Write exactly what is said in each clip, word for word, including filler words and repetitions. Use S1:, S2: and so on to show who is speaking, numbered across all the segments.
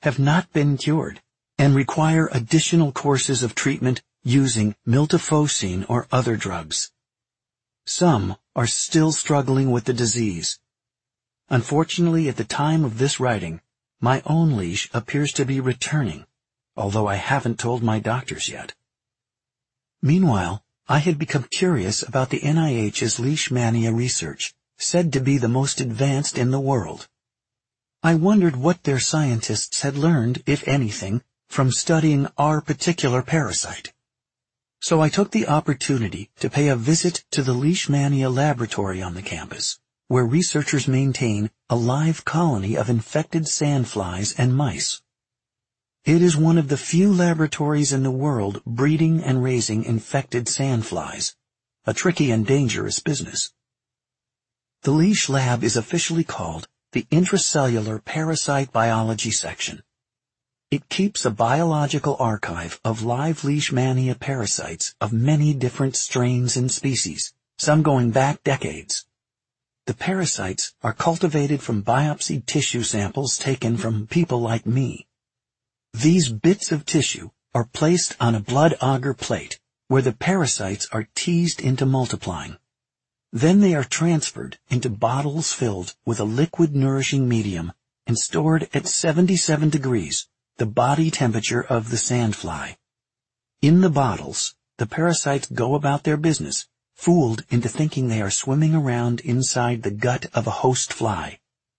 S1: have not been cured and require additional courses of treatment using miltefosine or other drugs. Some are still struggling with the disease. Unfortunately, at the time of this writing, my own leash appears to be returning, although I haven't told my doctors yet. Meanwhile, I had become curious about the N I H's leishmania research, said to be the most advanced in the world. I wondered what their scientists had learned, if anything, from studying our particular parasite. So I took the opportunity to pay a visit to the leishmania laboratory on the campus, where researchers maintain a live colony of infected sandflies and mice. It is one of the few laboratories in the world breeding and raising infected sandflies, a tricky and dangerous business. The Leash Lab is officially called the Intracellular Parasite Biology Section. It keeps a biological archive of live leishmania parasites of many different strains and species, some going back decades. The parasites are cultivated from biopsied tissue samples taken from people like me. These bits of tissue are placed on a blood agar plate where the parasites are teased into multiplying. Then they are transferred into bottles filled with a liquid nourishing medium and stored at seventy-seven degrees, the body temperature of the sandfly. In the bottles, the parasites go about their business, fooled into thinking they are swimming around inside the gut of a host fly.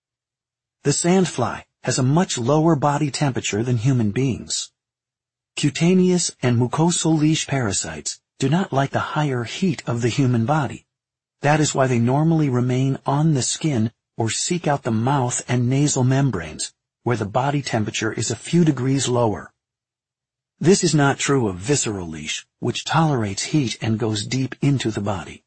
S1: The sandfly has a much lower body temperature than human beings. Cutaneous and mucosal leash parasites do not like the higher heat of the human body. That is why they normally remain on the skin or seek out the mouth and nasal membranes, where the body temperature is a few degrees lower. This is not true of visceral leash, which tolerates heat and goes deep into the body.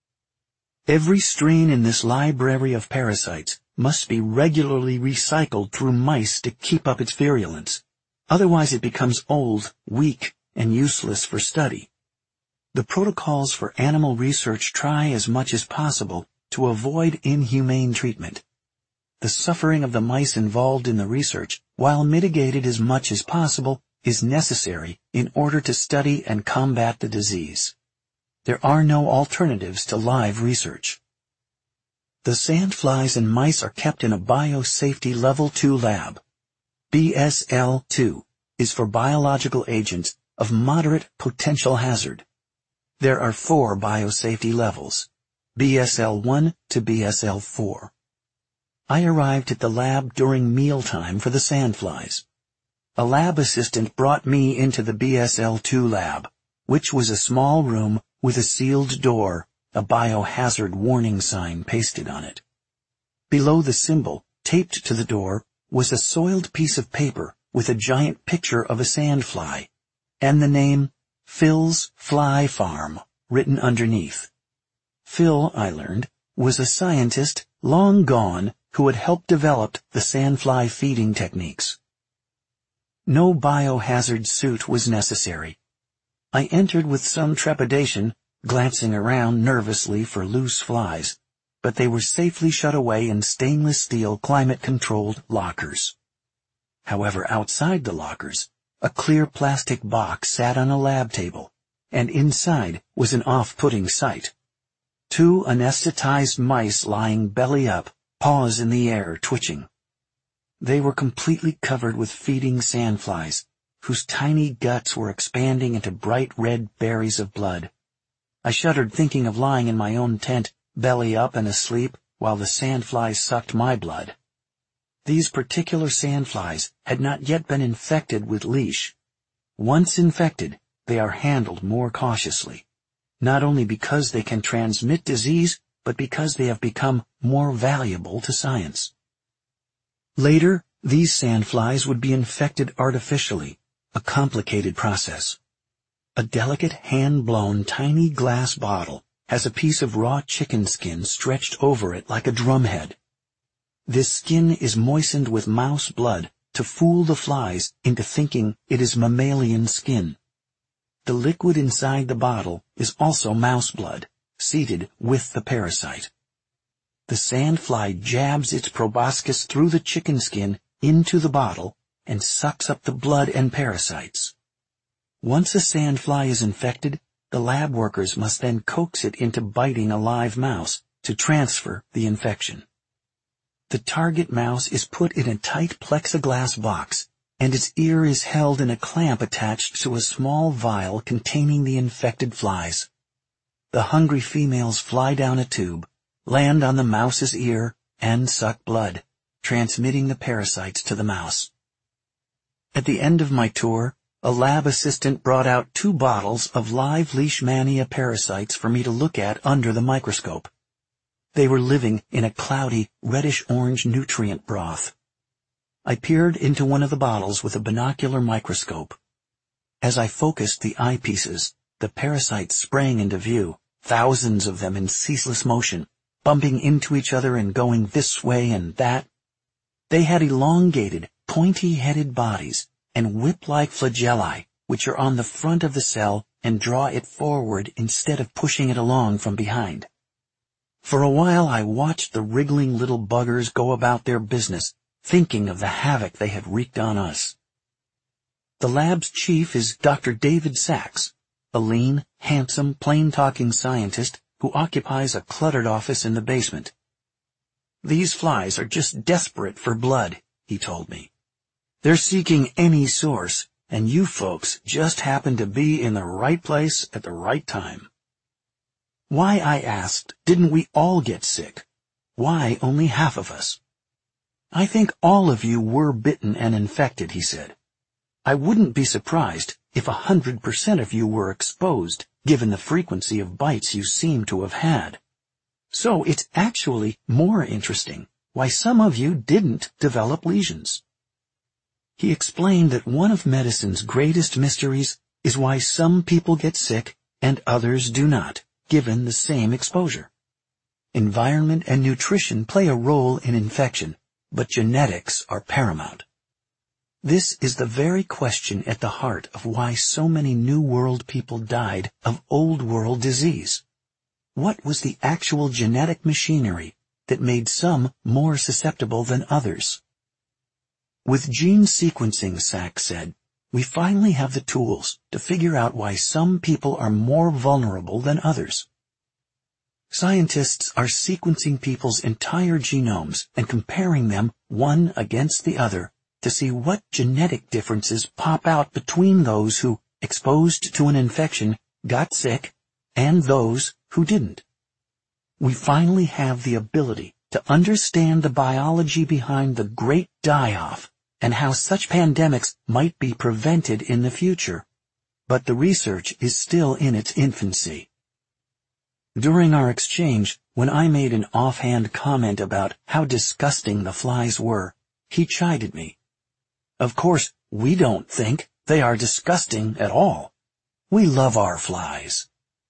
S1: Every strain in this library of parasites must be regularly recycled through mice to keep up its virulence. Otherwise it becomes old, weak, and useless for study. The protocols for animal research try as much as possible to avoid inhumane treatment. The suffering of the mice involved in the research, while mitigated as much as possible, is necessary in order to study and combat the disease. There are no alternatives to live research. The sandflies and mice are kept in a biosafety level two lab. B S L two is for biological agents of moderate potential hazard. There are four biosafety levels, B S L one to B S L four. I arrived at the lab during mealtime for the sandflies. A lab assistant brought me into the B S L two lab, which was a small room with a sealed door, a biohazard warning sign pasted on it. Below the symbol, taped to the door, was a soiled piece of paper with a giant picture of a sandfly, and the name Phil's Fly Farm written underneath. Phil, I learned, was a scientist long gone who had helped develop the sandfly feeding techniques. No biohazard suit was necessary. I entered with some trepidation, glancing around nervously for loose flies, but they were safely shut away in stainless steel climate-controlled lockers. However, outside the lockers, a clear plastic box sat on a lab table, and inside was an off-putting sight. Two anesthetized mice lying belly up, paws in the air, twitching. They were completely covered with feeding sandflies, whose tiny guts were expanding into bright red berries of blood. I shuddered thinking of lying in my own tent, belly up and asleep, while the sandflies sucked my blood. These particular sandflies had not yet been infected with leash. Once infected, they are handled more cautiously, not only because they can transmit disease, but because they have become more valuable to science. Later, these sandflies would be infected artificially, a complicated process. A delicate hand-blown tiny glass bottle has a piece of raw chicken skin stretched over it like a drumhead. This skin is moistened with mouse blood to fool the flies into thinking it is mammalian skin. The liquid inside the bottle is also mouse blood, seeded with the parasite. The sandfly jabs its proboscis through the chicken skin into the bottle, and sucks up the blood and parasites. Once a sandfly is infected, the lab workers must then coax it into biting a live mouse to transfer the infection. The target mouse is put in a tight plexiglass box, and its ear is held in a clamp attached to a small vial containing the infected flies. The hungry females fly down a tube, land on the mouse's ear, and suck blood, transmitting the parasites to the mouse. At the end of my tour, a lab assistant brought out two bottles of live Leishmania parasites for me to look at under the microscope. They were living in a cloudy, reddish-orange nutrient broth. I peered into one of the bottles with a binocular microscope. As I focused the eyepieces, the parasites sprang into view, thousands of them in ceaseless motion, bumping into each other and going this way and that. They had elongated, pointy-headed bodies and whip-like flagellae, which are on the front of the cell and draw it forward instead of pushing it along from behind. For a while I watched the wriggling little buggers go about their business, thinking of the havoc they had wreaked on us. The lab's chief is Doctor David Sachs, a lean, handsome, plain-talking scientist who occupies a cluttered office in the basement. "These flies are just desperate for blood," he told me. "They're seeking any source, and you folks just happen to be in the right place at the right time." Why, I asked, didn't we all get sick? Why only half of us? "I think all of you were bitten and infected," he said. "I wouldn't be surprised if a hundred percent of you were exposed, given the frequency of bites you seem to have had. So it's actually more interesting why some of you didn't develop lesions." He explained that one of medicine's greatest mysteries is why some people get sick and others do not, given the same exposure. Environment and nutrition play a role in infection, but genetics are paramount. This is the very question at the heart of why so many New World people died of Old World disease. What was the actual genetic machinery that made some more susceptible than others? With gene sequencing, Sachs said, we finally have the tools to figure out why some people are more vulnerable than others. Scientists are sequencing people's entire genomes and comparing them one against the other to see what genetic differences pop out between those who, exposed to an infection, got sick and those who didn't. We finally have the ability to understand the biology behind the great die-off and how such pandemics might be prevented in the future. But the research is still in its infancy. During our exchange, when I made an offhand comment about how disgusting the flies were, he chided me. "Of course, we don't think they are disgusting at all. We love our flies."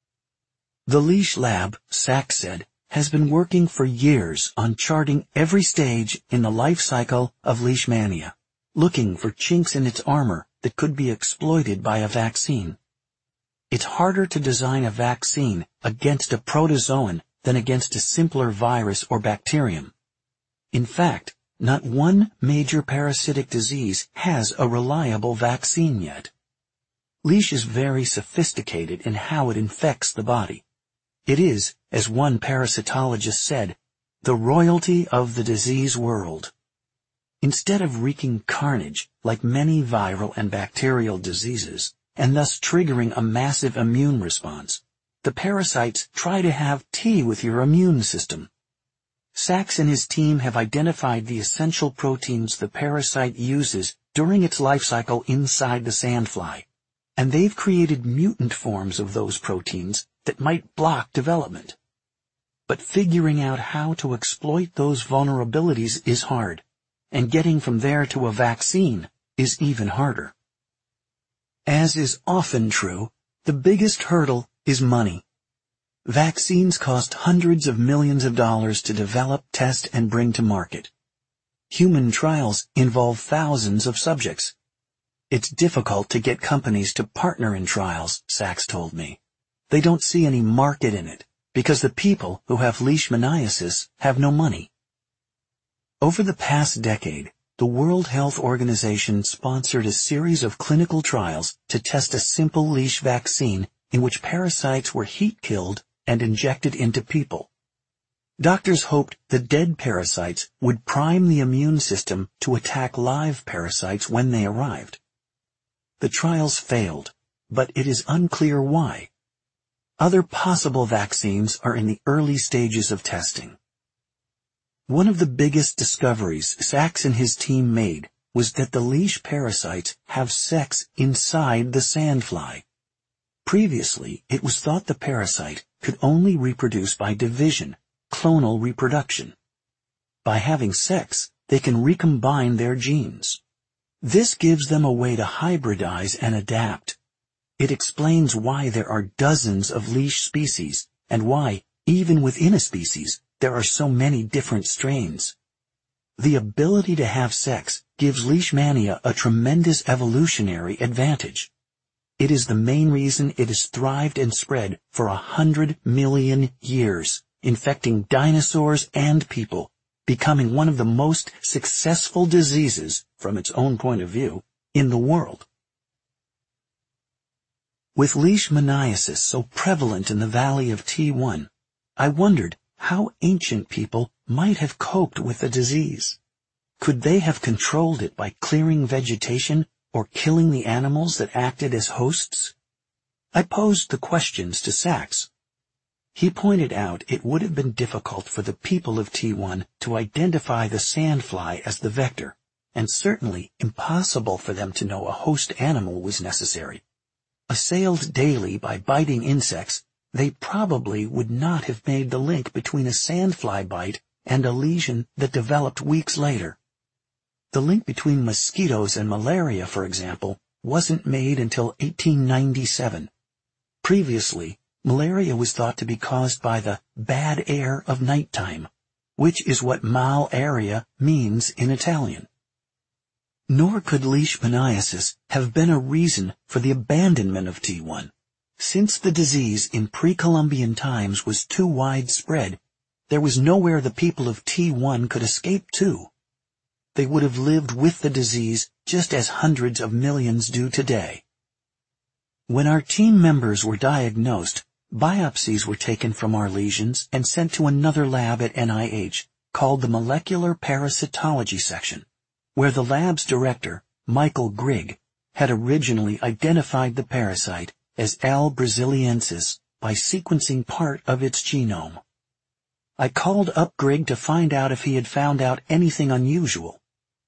S1: The Leash Lab, Sachs said, has been working for years on charting every stage in the life cycle of Leishmania, looking for chinks in its armor that could be exploited by a vaccine. It's harder to design a vaccine against a protozoan than against a simpler virus or bacterium. In fact, not one major parasitic disease has a reliable vaccine yet. Leash is very sophisticated in how it infects the body. It is, as one parasitologist said, the royalty of the disease world. Instead of wreaking carnage like many viral and bacterial diseases, and thus triggering a massive immune response, the parasites try to have tea with your immune system. Sachs and his team have identified the essential proteins the parasite uses during its life cycle inside the sandfly, and they've created mutant forms of those proteins that might block development. But figuring out how to exploit those vulnerabilities is hard, and getting from there to a vaccine is even harder. As is often true, the biggest hurdle is money. Vaccines cost hundreds of millions of dollars to develop, test, and bring to market. Human trials involve thousands of subjects. It's difficult to get companies to partner in trials, Sachs told me. They don't see any market in it, because the people who have leishmaniasis have no money. Over the past decade, the World Health Organization sponsored a series of clinical trials to test a simple leash vaccine in which parasites were heat-killed and injected into people. Doctors hoped the dead parasites would prime the immune system to attack live parasites when they arrived. The trials failed, but it is unclear why. Other possible vaccines are in the early stages of testing. One of the biggest discoveries Sachs and his team made was that the leash parasites have sex inside the sandfly. Previously, it was thought the parasite could only reproduce by division, clonal reproduction. By having sex, they can recombine their genes. This gives them a way to hybridize and adapt. It explains why there are dozens of leash species and why, even within a species, there are so many different strains. The ability to have sex gives leishmania a tremendous evolutionary advantage. It is the main reason it has thrived and spread for a hundred million years, infecting dinosaurs and people, becoming one of the most successful diseases, from its own point of view, in the world. With leishmaniasis so prevalent in the valley of T one, I wondered how ancient people might have coped with the disease. Could they have controlled it by clearing vegetation or killing the animals that acted as hosts? I posed the questions to Sachs. He pointed out it would have been difficult for the people of T one to identify the sandfly as the vector, and certainly impossible for them to know a host animal was necessary. Assailed daily by biting insects, they probably would not have made the link between a sandfly bite and a lesion that developed weeks later. The link between mosquitoes and malaria, for example, wasn't made until eighteen ninety-seven. Previously, malaria was thought to be caused by the bad air of nighttime, which is what malaria means in Italian. Nor could leishmaniasis have been a reason for the abandonment of T one. Since the disease in pre-Columbian times was too widespread, there was nowhere the people of T one could escape to. They would have lived with the disease just as hundreds of millions do today. When our team members were diagnosed, biopsies were taken from our lesions and sent to another lab at N I H called the Molecular Parasitology Section, where the lab's director, Michael Grigg, had originally identified the parasite as L. brasiliensis by sequencing part of its genome. I called up Grigg to find out if he had found out anything unusual.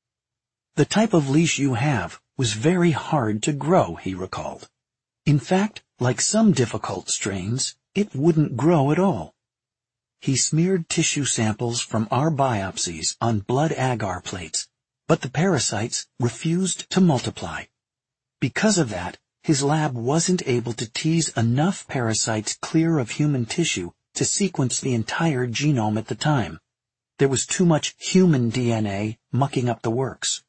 S1: The type of leash you have was very hard to grow, he recalled. In fact, like some difficult strains, it wouldn't grow at all. He smeared tissue samples from our biopsies on blood agar plates, but the parasites refused to multiply. Because of that, his lab wasn't able to tease enough parasites clear of human tissue to sequence the entire genome at the time. There was too much human D N A mucking up the works.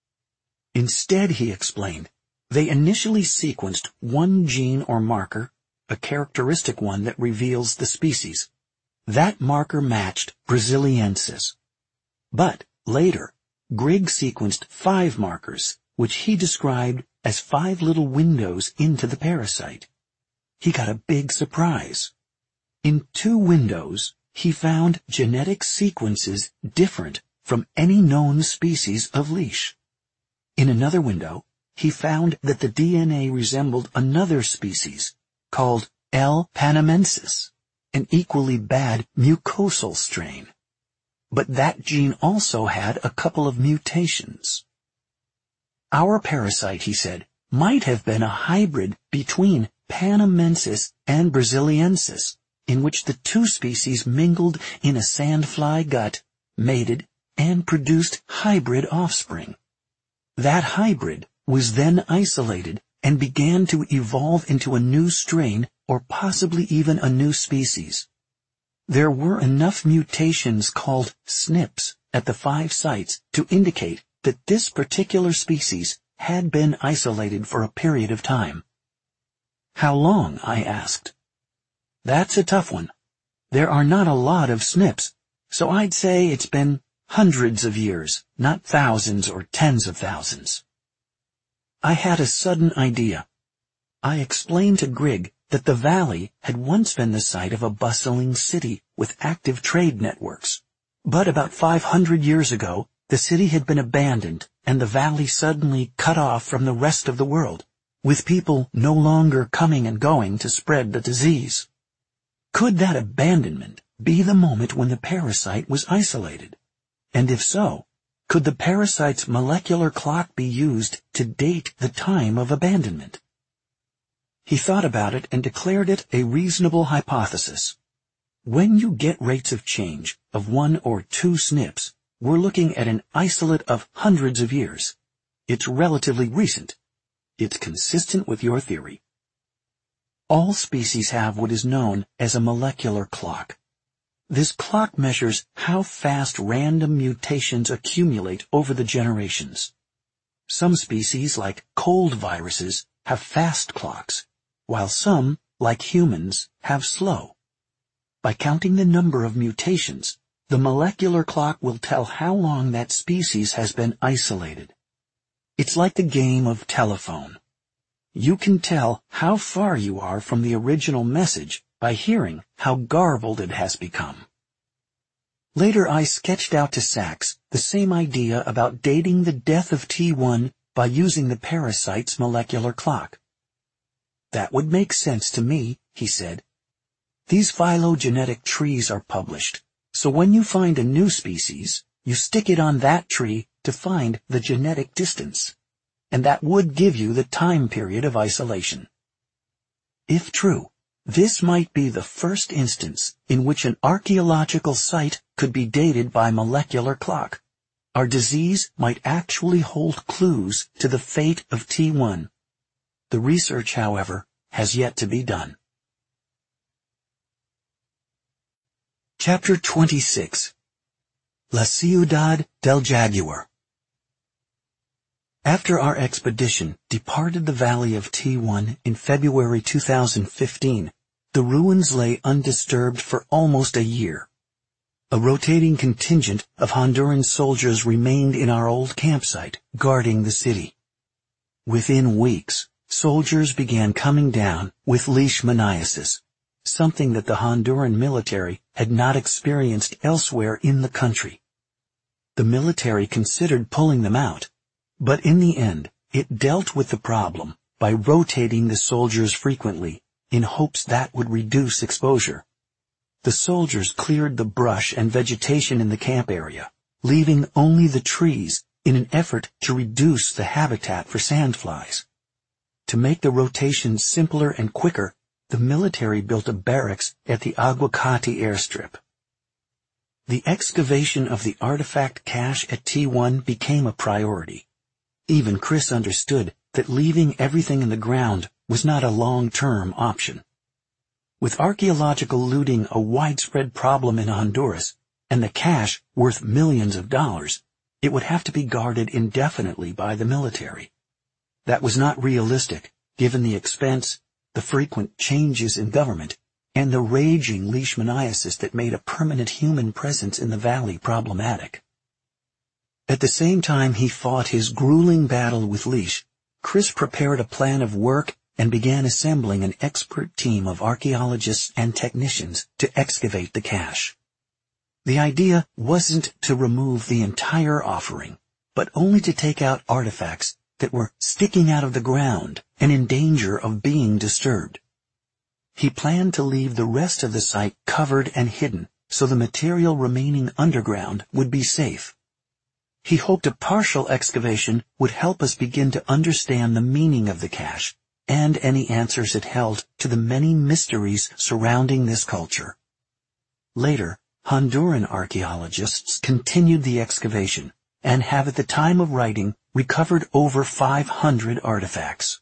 S1: Instead, he explained, they initially sequenced one gene or marker, a characteristic one that reveals the species. That marker matched brasiliensis. But later, Grigg sequenced five markers, which he described as five little windows into the parasite. He got a big surprise. In two windows, he found genetic sequences different from any known species of leash. In another window, he found that the D N A resembled another species called L. panamensis, an equally bad mucosal strain. But that gene also had a couple of mutations. Our parasite, he said, might have been a hybrid between panamensis and brasiliensis, in which the two species mingled in a sandfly gut, mated, and produced hybrid offspring. That hybrid was then isolated and began to evolve into a new strain or possibly even a new species. There were enough mutations called S N Ps at the five sites to indicate that this particular species had been isolated for a period of time. How long? I asked. That's a tough one. There are not a lot of S N Ps, so I'd say it's been Hundreds of years, not thousands or tens of thousands. I had a sudden idea. I explained to Grigg that the valley had once been the site of a bustling city with active trade networks. But about five hundred years ago, the city had been abandoned and the valley suddenly cut off from the rest of the world, with people no longer coming and going to spread the disease. Could that abandonment be the moment when the parasite was isolated? And if so, could the parasite's molecular clock be used to date the time of abandonment? He thought about it and declared it a reasonable hypothesis. When you get rates of change of one or two S N Ps, we're looking at an isolate of hundreds of years. It's relatively recent. It's consistent with your theory. All species have what is known as a molecular clock. This clock measures how fast random mutations accumulate over the generations. Some species, like cold viruses, have fast clocks, while some, like humans, have slow. By counting the number of mutations, the molecular clock will tell how long that species has been isolated. It's like the game of telephone. You can tell how far you are from the original message by hearing how garbled it has become. Later I sketched out to Sachs the same idea about dating the death of T one by using the parasite's molecular clock. That would make sense to me, he said. These phylogenetic trees are published, so when you find a new species, you stick it on that tree to find the genetic distance, and that would give you the time period of isolation. If true, this might be the first instance in which an archaeological site could be dated by molecular clock. Our disease might actually hold clues to the fate of T one. The research, however, has yet to be done. Chapter twenty-six. La Ciudad del Jaguar. After our expedition departed the valley of T one in February two thousand fifteen, the ruins lay undisturbed for almost a year. A rotating contingent of Honduran soldiers remained in our old campsite, guarding the city. Within weeks, soldiers began coming down with leishmaniasis, something that the Honduran military had not experienced elsewhere in the country. The military considered pulling them out, but in the end, it dealt with the problem by rotating the soldiers frequently, in hopes that would reduce exposure. The soldiers cleared the brush and vegetation in the camp area, leaving only the trees in an effort to reduce the habitat for sandflies. To make the rotation simpler and quicker, the military built a barracks at the Aguacate airstrip. The excavation of the artifact cache at T one became a priority. Even Chris understood that leaving everything in the ground was not a long-term option. With archaeological looting a widespread problem in Honduras, and the cache worth millions of dollars, it would have to be guarded indefinitely by the military. That was not realistic, given the expense, the frequent changes in government, and the raging leishmaniasis that made a permanent human presence in the valley problematic. At the same time he fought his grueling battle with leash, Chris prepared a plan of work and began assembling an expert team of archaeologists and technicians to excavate the cache. The idea wasn't to remove the entire offering, but only to take out artifacts that were sticking out of the ground and in danger of being disturbed. He planned to leave the rest of the site covered and hidden so the material remaining underground would be safe. He hoped a partial excavation would help us begin to understand the meaning of the cache and any answers it held to the many mysteries surrounding this culture. Later, Honduran archaeologists continued the excavation and have at the time of writing recovered over five hundred artifacts.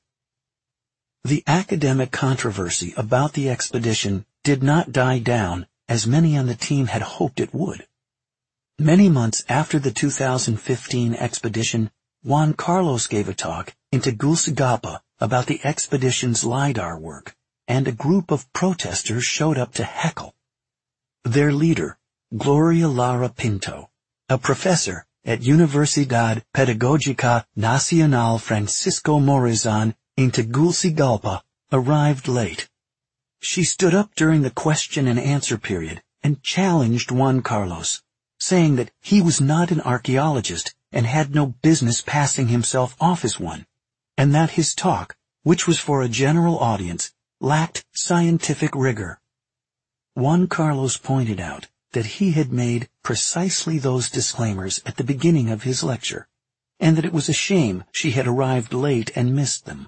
S1: The academic controversy about the expedition did not die down as many on the team had hoped it would. Many months after the two thousand fifteen expedition, Juan Carlos gave a talk in Tegucigalpa about the expedition's LiDAR work, and a group of protesters showed up to heckle. Their leader, Gloria Lara Pinto, a professor at Universidad Pedagógica Nacional Francisco Morazán in Tegucigalpa, arrived late. She stood up during the question and answer period and challenged Juan Carlos, saying that he was not an archaeologist and had no business passing himself off as one, and that his talk, which was for a general audience, lacked scientific rigor. Juan Carlos pointed out that he had made precisely those disclaimers at the beginning of his lecture, and that it was a shame she had arrived late and missed them.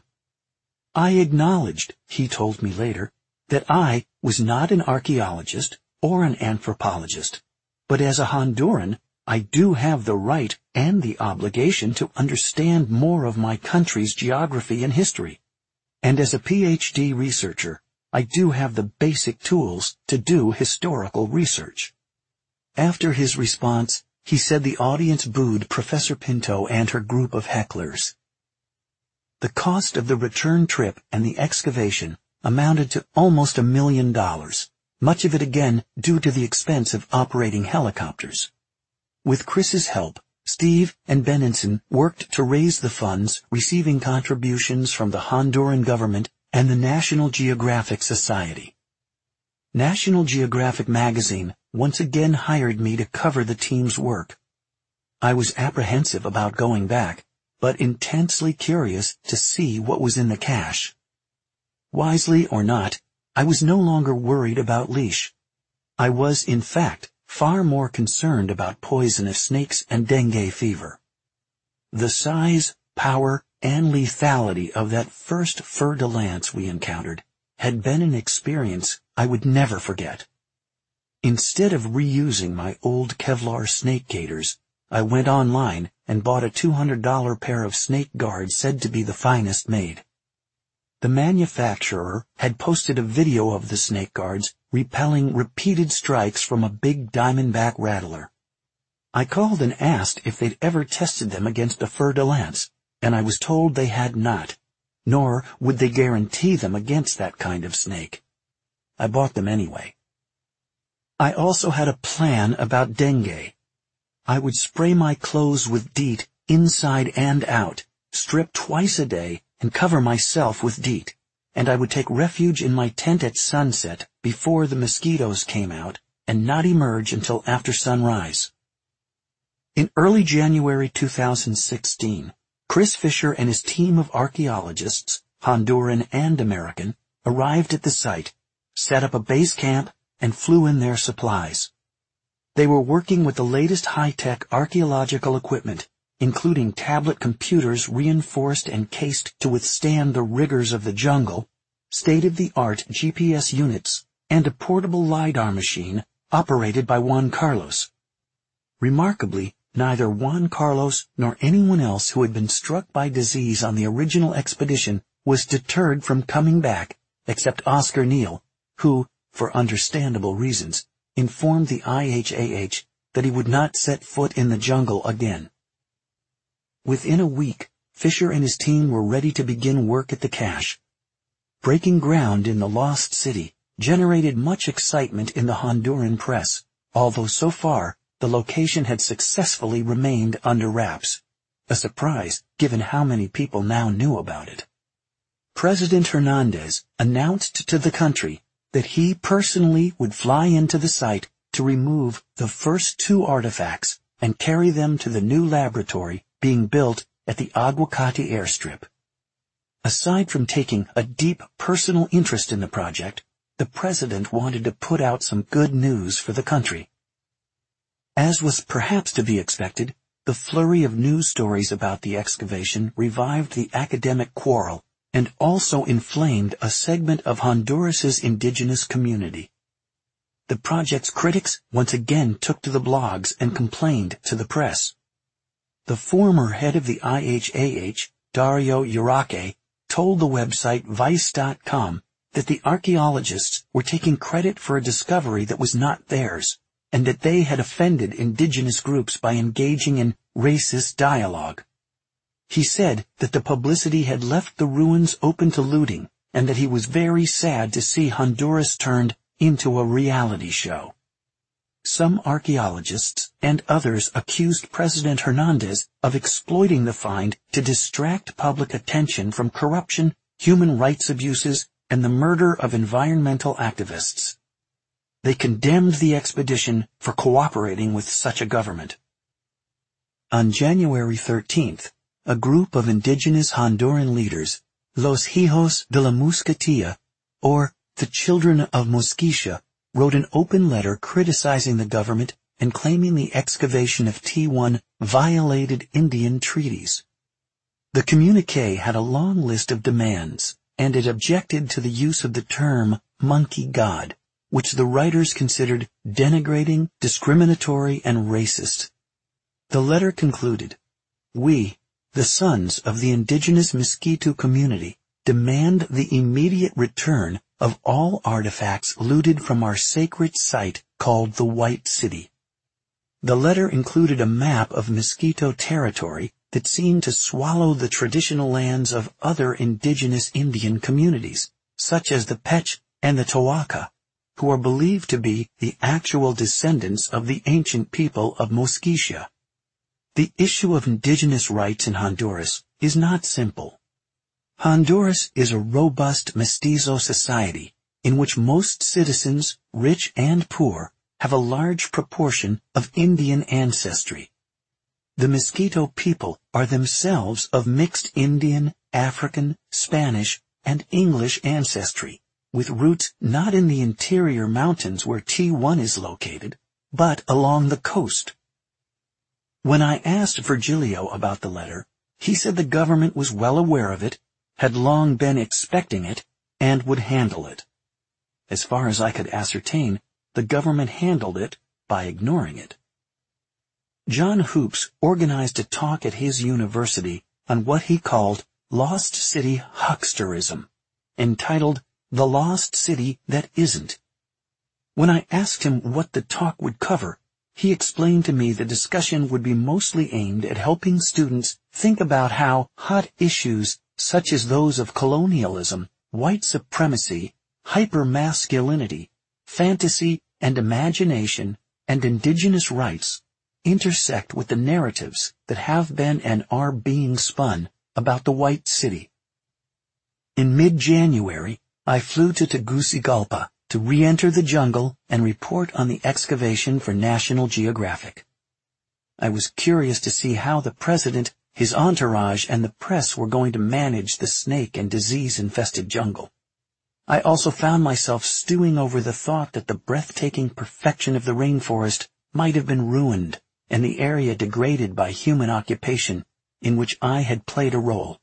S1: I acknowledged, he told me later, that I was not an archaeologist or an anthropologist, but as a Honduran, I do have the right and the obligation to understand more of my country's geography and history. And as a P H D researcher, I do have the basic tools to do historical research. After his response, he said the audience booed Professor Pinto and her group of hecklers. The cost of the return trip and the excavation amounted to almost a million dollars, much of it again due to the expense of operating helicopters. With Chris's help, Steve and Benenson worked to raise the funds, receiving contributions from the Honduran government and the National Geographic Society. National Geographic magazine once again hired me to cover the team's work. I was apprehensive about going back, but intensely curious to see what was in the cache. Wisely or not, I was no longer worried about leash. I was, in fact, far more concerned about poisonous snakes and dengue fever. The size, power, and lethality of that first fer-de-lance we encountered had been an experience I would never forget. Instead of reusing my old Kevlar snake gaiters, I went online and bought a two hundred dollar pair of snake guards said to be the finest made. The manufacturer had posted a video of the snake guards repelling repeated strikes from a big diamondback rattler. I called and asked if they'd ever tested them against a fer-de-lance, and I was told they had not, nor would they guarantee them against that kind of snake. I bought them anyway. I also had a plan about dengue. I would spray my clothes with DEET inside and out, strip twice a day, and cover myself with DEET, and I would take refuge in my tent at sunset before the mosquitoes came out and not emerge until after sunrise. In early January two thousand sixteen, Chris Fisher and his team of archaeologists, Honduran and American, arrived at the site, set up a base camp, and flew in their supplies. They were working with the latest high-tech archaeological equipment, including tablet computers reinforced and cased to withstand the rigors of the jungle, state-of-the-art G P S units, and a portable LiDAR machine operated by Juan Carlos. Remarkably, neither Juan Carlos nor anyone else who had been struck by disease on the original expedition was deterred from coming back, except Oscar Neal, who, for understandable reasons, informed the I H A H that he would not set foot in the jungle again. Within a week, Fisher and his team were ready to begin work at the cache. Breaking ground in the lost city generated much excitement in the Honduran press, although so far the location had successfully remained under wraps, a surprise given how many people now knew about it. President Hernandez announced to the country that he personally would fly into the site to remove the first two artifacts and carry them to the new laboratory being built at the Aguacate airstrip. Aside from taking a deep personal interest in the project, the president wanted to put out some good news for the country. As was perhaps to be expected, the flurry of news stories about the excavation revived the academic quarrel and also inflamed a segment of Honduras's indigenous community. The project's critics once again took to the blogs and complained to the press. The former head of the I H A H, Dario Uraque, told the website Vice dot com that the archaeologists were taking credit for a discovery that was not theirs, and that they had offended indigenous groups by engaging in racist dialogue. He said that the publicity had left the ruins open to looting, and that he was very sad to see Honduras turned into a reality show. some archaeologists and others accused President Hernandez of exploiting the find to distract public attention from corruption, human rights abuses, and the murder of environmental activists. They condemned the expedition for cooperating with such a government. On January thirteenth, a group of indigenous Honduran leaders, Los Hijos de la Musquitilla, or the Children of Mosquitia, wrote an open letter criticizing the government and claiming the excavation of T one violated Indian treaties. The communique had a long list of demands, and it objected to the use of the term monkey god, which the writers considered denigrating, discriminatory, and racist. The letter concluded, "We, the sons of the indigenous Mosquito community, demand the immediate return of all artifacts looted from our sacred site called the White City." The letter included a map of Mosquito territory that seemed to swallow the traditional lands of other indigenous Indian communities, such as the Pech and the Tawaka, who are believed to be the actual descendants of the ancient people of Mosquitia. The issue of indigenous rights in Honduras is not simple. Honduras is a robust mestizo society in which most citizens, rich and poor, have a large proportion of Indian ancestry. The Mosquito people are themselves of mixed Indian, African, Spanish, and English ancestry, with roots not in the interior mountains where T one is located, but along the coast. When I asked Virgilio about the letter, he said the government was well aware of it, had long been expecting it, and would handle it. As far as I could ascertain, the government handled it by ignoring it. John Hoops organized a talk at his university on what he called Lost City Hucksterism, entitled The Lost City That Isn't. When I asked him what the talk would cover, he explained to me the discussion would be mostly aimed at helping students think about how hot issues such as those of colonialism, white supremacy, hypermasculinity, fantasy and imagination, and indigenous rights intersect with the narratives that have been and are being spun about the White City. In mid-January, I flew to Tegucigalpa to re-enter the jungle and report on the excavation for National Geographic. I was curious to see how the president, his entourage, and the press were going to manage the snake and disease-infested jungle. I also found myself stewing over the thought that the breathtaking perfection of the rainforest might have been ruined and the area degraded by human occupation in which I had played a role.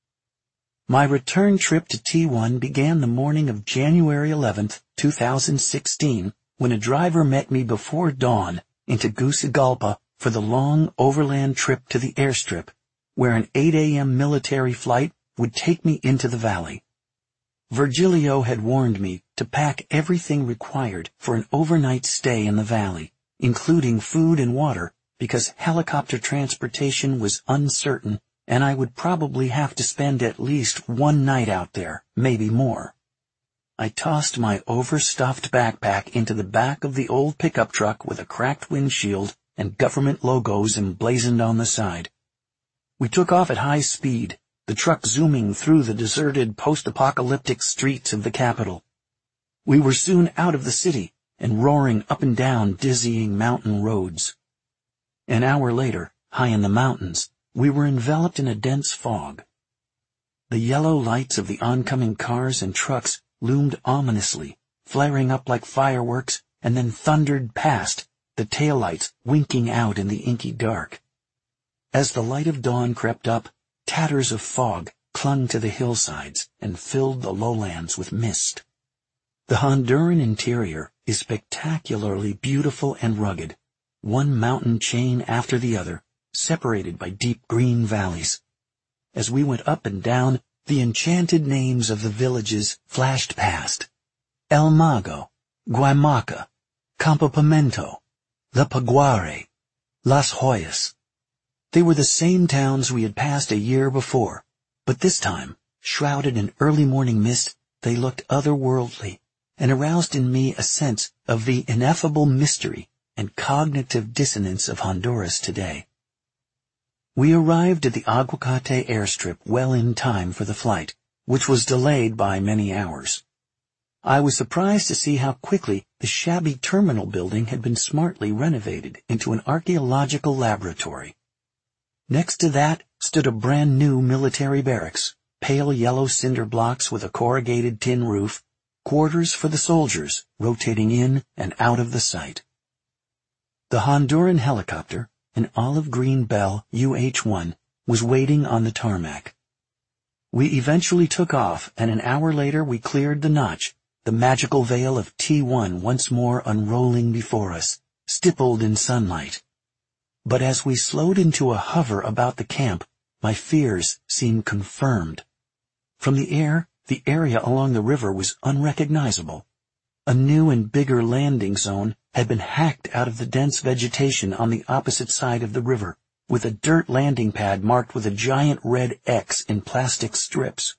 S1: My return trip to T one began the morning of January eleventh, two thousand sixteen, when a driver met me before dawn in Tegucigalpa for the long overland trip to the airstrip, where an eight a.m. military flight would take me into the valley. Virgilio had warned me to pack everything required for an overnight stay in the valley, including food and water, because helicopter transportation was uncertain and I would probably have to spend at least one night out there, maybe more. I tossed my overstuffed backpack into the back of the old pickup truck with a cracked windshield and government logos emblazoned on the side. We took off at high speed, the truck zooming through the deserted post-apocalyptic streets of the capital. We were soon out of the city and roaring up and down dizzying mountain roads. An hour later, high in the mountains, we were enveloped in a dense fog. The yellow lights of the oncoming cars and trucks loomed ominously, flaring up like fireworks, and then thundered past, the taillights winking out in the inky dark. As the light of dawn crept up, tatters of fog clung to the hillsides and filled the lowlands with mist. The Honduran interior is spectacularly beautiful and rugged, one mountain chain after the other, separated by deep green valleys. As we went up and down, the enchanted names of the villages flashed past. El Mago, Guaymaca, Campamento, La Paguare, Las Hoyas. They were the same towns we had passed a year before, but this time, shrouded in early morning mist, they looked otherworldly and aroused in me a sense of the ineffable mystery and cognitive dissonance of Honduras today. We arrived at the Aguacate airstrip well in time for the flight, which was delayed by many hours. I was surprised to see how quickly the shabby terminal building had been smartly renovated into an archaeological laboratory. Next to that stood a brand new military barracks, pale yellow cinder blocks with a corrugated tin roof, quarters for the soldiers rotating in and out of the site. The Honduran helicopter, an olive green Bell U H one, was waiting on the tarmac. We eventually took off, and an hour later we cleared the notch, the magical veil of T one once more unrolling before us, stippled in sunlight. But as we slowed into a hover about the camp, my fears seemed confirmed. From the air, the area along the river was unrecognizable. A new and bigger landing zone had been hacked out of the dense vegetation on the opposite side of the river, with a dirt landing pad marked with a giant red X in plastic strips.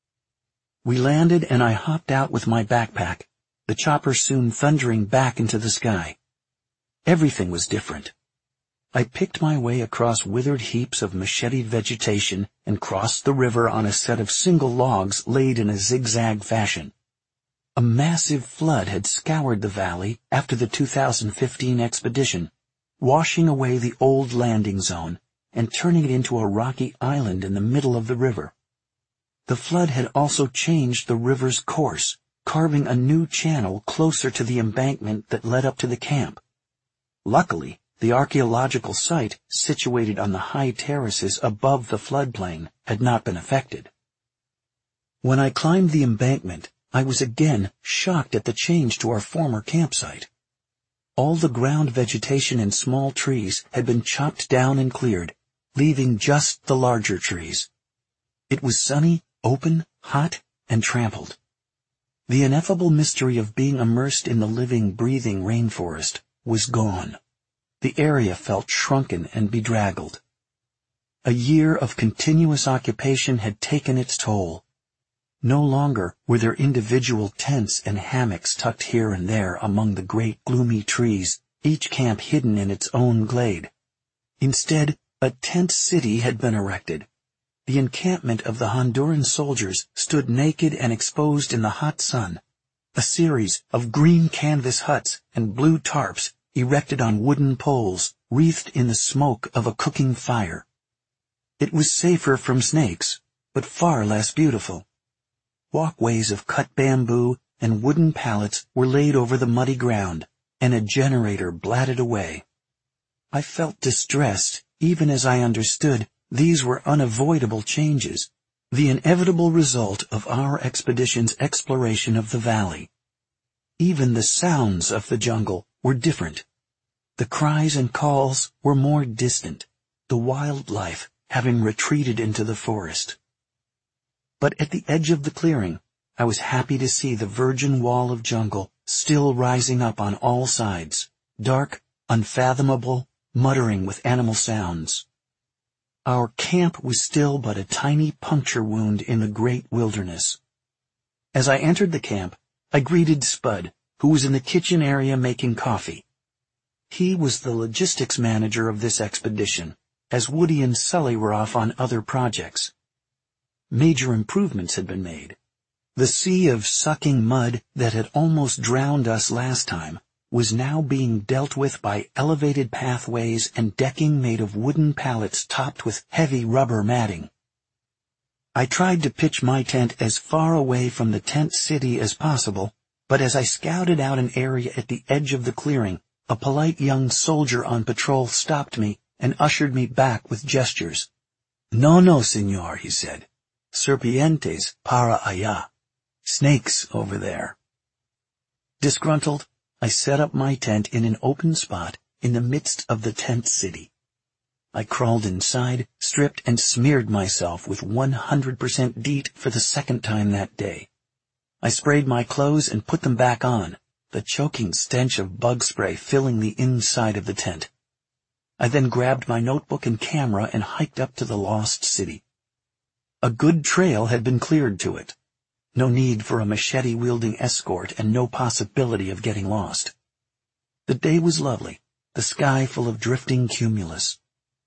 S1: We landed and I hopped out with my backpack, the chopper soon thundering back into the sky. Everything was different. I picked my way across withered heaps of macheted vegetation and crossed the river on a set of single logs laid in a zigzag fashion. A massive flood had scoured the valley after the two thousand fifteen expedition, washing away the old landing zone and turning it into a rocky island in the middle of the river. The flood had also changed the river's course, carving a new channel closer to the embankment that led up to the camp. Luckily, the archaeological site, situated on the high terraces above the floodplain, had not been affected. When I climbed the embankment, I was again shocked at the change to our former campsite. All the ground vegetation and small trees had been chopped down and cleared, leaving just the larger trees. It was sunny, open, hot, and trampled. The ineffable mystery of being immersed in the living, breathing rainforest was gone. The area felt shrunken and bedraggled. A year of continuous occupation had taken its toll. No longer were there individual tents and hammocks tucked here and there among the great gloomy trees, each camp hidden in its own glade. Instead, a tent city had been erected. The encampment of the Honduran soldiers stood naked and exposed in the hot sun, a series of green canvas huts and blue tarps erected on wooden poles, wreathed in the smoke of a cooking fire. It was safer from snakes, but far less beautiful. Walkways of cut bamboo and wooden pallets were laid over the muddy ground, and a generator blatted away. I felt distressed, even as I understood these were unavoidable changes, the inevitable result of our expedition's exploration of the valley. Even the sounds of the jungle were different. The cries and calls were more distant, the wildlife having retreated into the forest. But at the edge of the clearing, I was happy to see the virgin wall of jungle still rising up on all sides, dark, unfathomable, muttering with animal sounds. Our camp was still but a tiny puncture wound in the great wilderness. As I entered the camp, I greeted Spud, who was in the kitchen area making coffee. He was the logistics manager of this expedition, as Woody and Sully were off on other projects. Major improvements had been made. The sea of sucking mud that had almost drowned us last time was now being dealt with by elevated pathways and decking made of wooden pallets topped with heavy rubber matting. I tried to pitch my tent as far away from the tent city as possible, but as I scouted out an area at the edge of the clearing, a polite young soldier on patrol stopped me and ushered me back with gestures. "No, no, senor," he said. "Serpientes para allá. Snakes over there." Disgruntled, I set up my tent in an open spot in the midst of the tent city. I crawled inside, stripped, and smeared myself with one hundred percent DEET for the second time that day. I sprayed my clothes and put them back on, the choking stench of bug spray filling the inside of the tent. I then grabbed my notebook and camera and hiked up to the lost city. A good trail had been cleared to it. No need for a machete-wielding escort and no possibility of getting lost. The day was lovely, the sky full of drifting cumulus.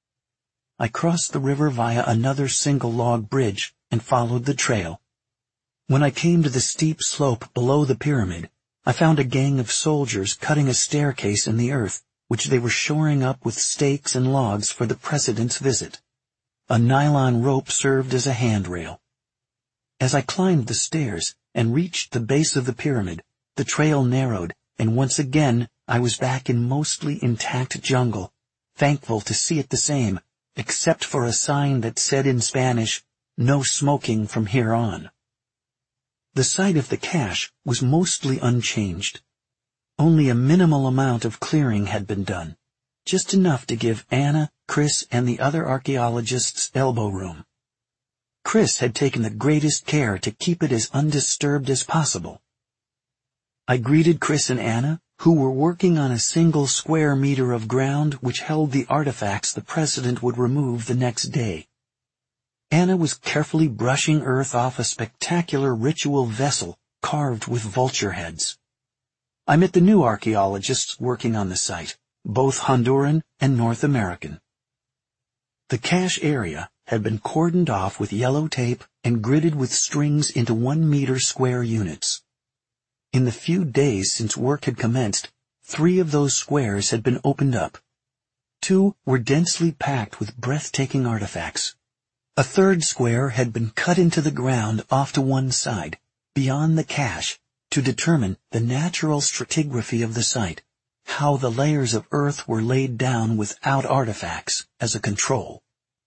S1: I crossed the river via another single log bridge and followed the trail. When I came to the steep slope below the pyramid, I found a gang of soldiers cutting a staircase in the earth, which they were shoring up with stakes and logs for the president's visit. A nylon rope served as a handrail. As I climbed the stairs and reached the base of the pyramid, the trail narrowed, and once again I was back in mostly intact jungle, thankful to see it the same, except for a sign that said in Spanish, "No smoking from here on." The site of the cache was mostly unchanged. Only a minimal amount of clearing had been done, just enough to give Anna, Chris, and the other archaeologists elbow room. Chris had taken the greatest care to keep it as undisturbed as possible. I greeted Chris and Anna, who were working on a single square meter of ground which held the artifacts the president would remove the next day. Anna was carefully brushing earth off a spectacular ritual vessel carved with vulture heads. I met the new archaeologists working on the site, both Honduran and North American. The cache area had been cordoned off with yellow tape and gridded with strings into one-meter square units. In the few days since work had commenced, three of those squares had been opened up. Two were densely packed with breathtaking artifacts. A third square had been cut into the ground off to one side, beyond the cache, to determine the natural stratigraphy of the site, how the layers of earth were laid down without artifacts as a control.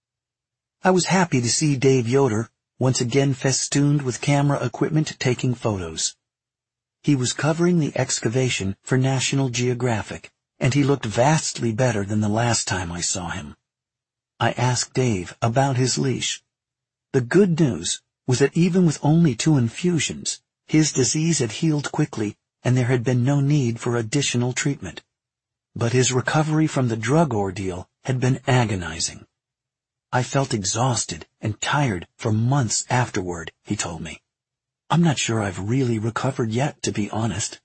S1: I was happy to see Dave Yoder, once again festooned with camera equipment, taking photos. He was covering the excavation for National Geographic, and he looked vastly better than the last time I saw him. I asked Dave about his leash. The good news was that even with only two infusions, his disease had healed quickly and there had been no need for additional treatment. But his recovery from the drug ordeal had been agonizing. I felt exhausted and tired for months afterward, he told me. I'm not sure I've really recovered yet, to be honest.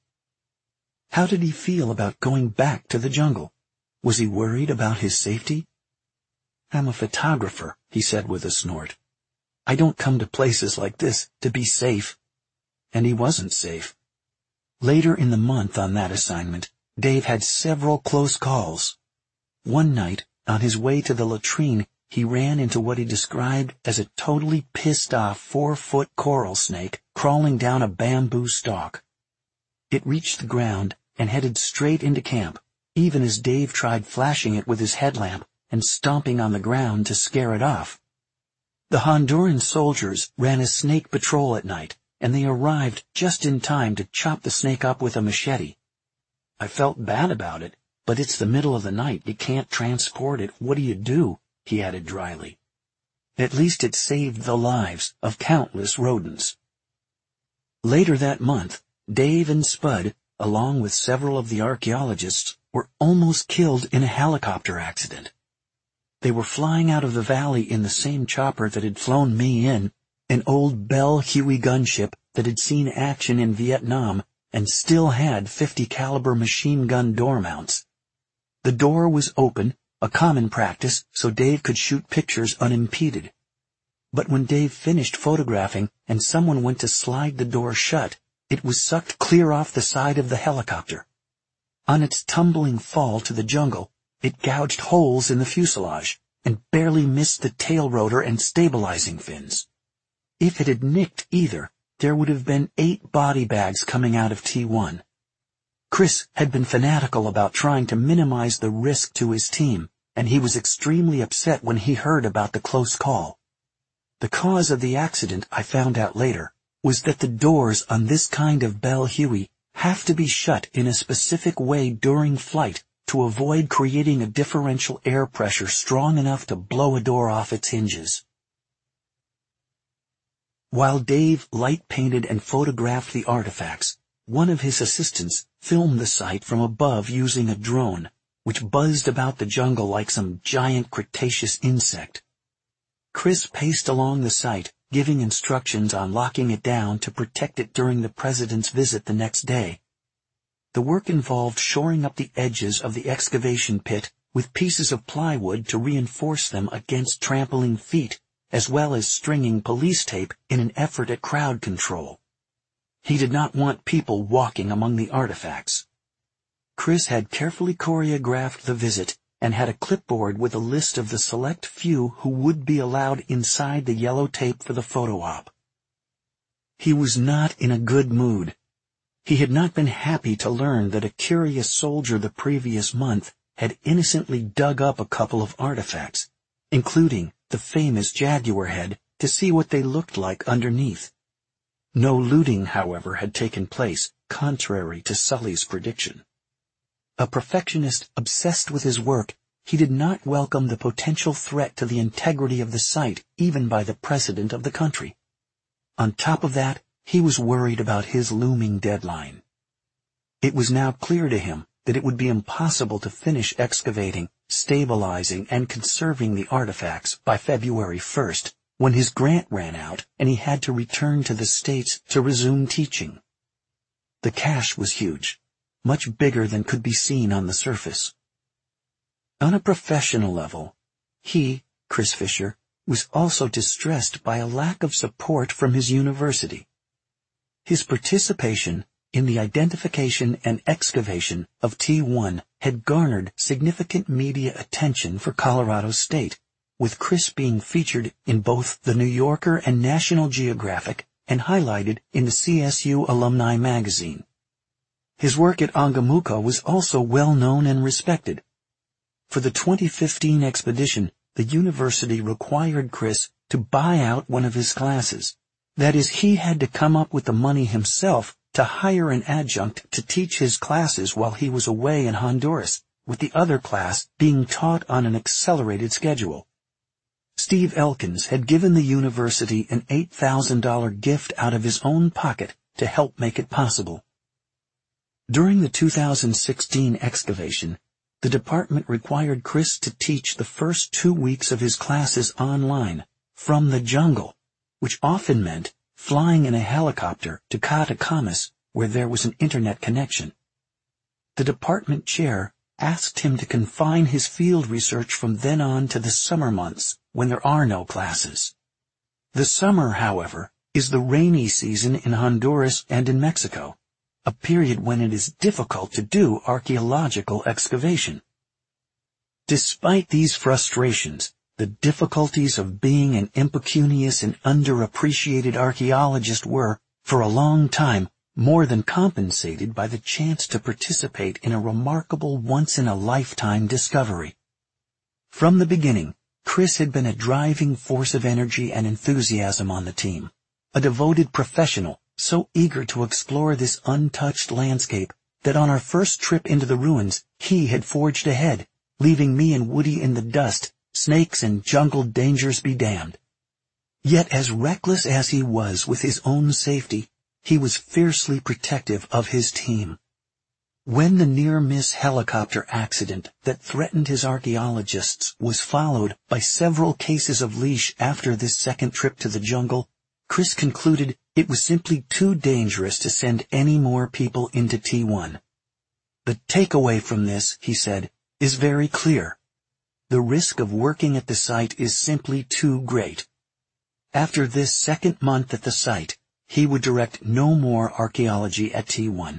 S1: How did he feel about going back to the jungle? Was he worried about his safety? I'm a photographer, he said with a snort. I don't come to places like this to be safe. And he wasn't safe. Later in the month on that assignment, Dave had several close calls. One night, on his way to the latrine, he ran into what he described as a totally pissed-off four-foot coral snake crawling down a bamboo stalk. It reached the ground and headed straight into camp, even as Dave tried flashing it with his headlamp and stomping on the ground to scare it off. The Honduran soldiers ran a snake patrol at night, and they arrived just in time to chop the snake up with a machete. I felt bad about it, but it's the middle of the night, you can't transport it, what do you do? He added dryly. At least it saved the lives of countless rodents. Later that month, Dave and Spud, along with several of the archaeologists, were almost killed in a helicopter accident. They were flying out of the valley in the same chopper that had flown me in, an old Bell Huey gunship that had seen action in Vietnam and still had fifty caliber machine gun door mounts. The door was open, a common practice, so Dave could shoot pictures unimpeded. But when Dave finished photographing and someone went to slide the door shut, it was sucked clear off the side of the helicopter. On its tumbling fall to the jungle, it gouged holes in the fuselage and barely missed the tail rotor and stabilizing fins. If it had nicked either, there would have been eight body bags coming out of T one. Chris had been fanatical about trying to minimize the risk to his team, and he was extremely upset when he heard about the close call. The cause of the accident, I found out later, was that the doors on this kind of Bell Huey have to be shut in a specific way during flight to avoid creating a differential air pressure strong enough to blow a door off its hinges. While Dave light-painted and photographed the artifacts, one of his assistants filmed the site from above using a drone, which buzzed about the jungle like some giant Cretaceous insect. Chris paced along the site, giving instructions on locking it down to protect it during the president's visit the next day. The work involved shoring up the edges of the excavation pit with pieces of plywood to reinforce them against trampling feet, as well as stringing police tape in an effort at crowd control. He did not want people walking among the artifacts. Chris had carefully choreographed the visit and had a clipboard with a list of the select few who would be allowed inside the yellow tape for the photo op. He was not in a good mood. He had not been happy to learn that a curious soldier the previous month had innocently dug up a couple of artifacts, including the famous jaguar head, to see what they looked like underneath. No looting, however, had taken place, contrary to Sully's prediction. A perfectionist obsessed with his work, he did not welcome the potential threat to the integrity of the site, even by the president of the country. On top of that, he was worried about his looming deadline. It was now clear to him that it would be impossible to finish excavating, stabilizing, and conserving the artifacts by February first, when his grant ran out and he had to return to the States to resume teaching. The cache was huge, much bigger than could be seen on the surface. On a professional level, he, Chris Fisher, was also distressed by a lack of support from his university. His participation in the identification and excavation of T one had garnered significant media attention for Colorado State, with Chris being featured in both the New Yorker and National Geographic and highlighted in the C S U Alumni magazine. His work at Ongamuka was also well known and respected. For the twenty fifteen expedition, the university required Chris to buy out one of his classes. That is, he had to come up with the money himself to hire an adjunct to teach his classes while he was away in Honduras, with the other class being taught on an accelerated schedule. Steve Elkins had given the university an eight thousand dollars gift out of his own pocket to help make it possible. During the two thousand sixteen excavation, the department required Chris to teach the first two weeks of his classes online, from the jungle, which often meant flying in a helicopter to Catacamas, where there was an internet connection. The department chair asked him to confine his field research from then on to the summer months, when there are no classes. The summer, however, is the rainy season in Honduras and in Mexico, a period when it is difficult to do archaeological excavation. Despite these frustrations, the difficulties of being an impecunious and underappreciated archaeologist were, for a long time, more than compensated by the chance to participate in a remarkable once-in-a-lifetime discovery. From the beginning, Chris had been a driving force of energy and enthusiasm on the team, a devoted professional so eager to explore this untouched landscape that on our first trip into the ruins, he had forged ahead, leaving me and Woody in the dust, snakes and jungle dangers be damned. Yet as reckless as he was with his own safety, he was fiercely protective of his team. When the near-miss helicopter accident that threatened his archaeologists was followed by several cases of leash after this second trip to the jungle, Chris concluded it was simply too dangerous to send any more people into T one. The takeaway from this, he said, is very clear. The risk of working at the site is simply too great. After this second month at the site, he would direct no more archaeology at T one.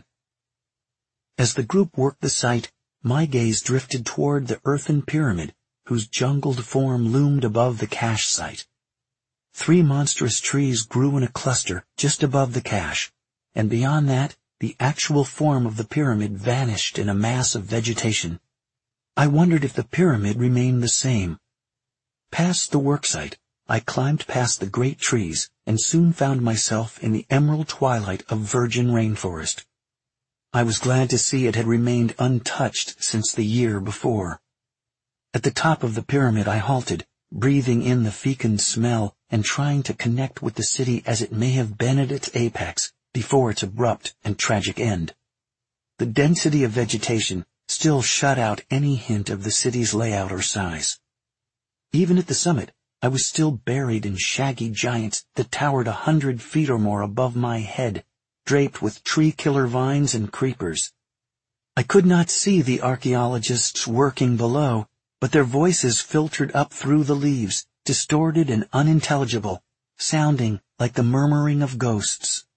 S1: As the group worked the site, my gaze drifted toward the earthen pyramid, whose jungled form loomed above the cache site. Three monstrous trees grew in a cluster just above the cache, and beyond that, the actual form of the pyramid vanished in a mass of vegetation. I wondered if the pyramid remained the same. Past the worksite, I climbed past the great trees and soon found myself in the emerald twilight of virgin rainforest. I was glad to see it had remained untouched since the year before. At the top of the pyramid I halted, breathing in the fecund smell and trying to connect with the city as it may have been at its apex before its abrupt and tragic end. The density of vegetation still shut out any hint of the city's layout or size. Even at the summit, I was still buried in shaggy giants that towered a hundred feet or more above my head, draped with tree-killer vines and creepers. I could not see the archaeologists working below, but their voices filtered up through the leaves, distorted and unintelligible, sounding like the murmuring of ghosts.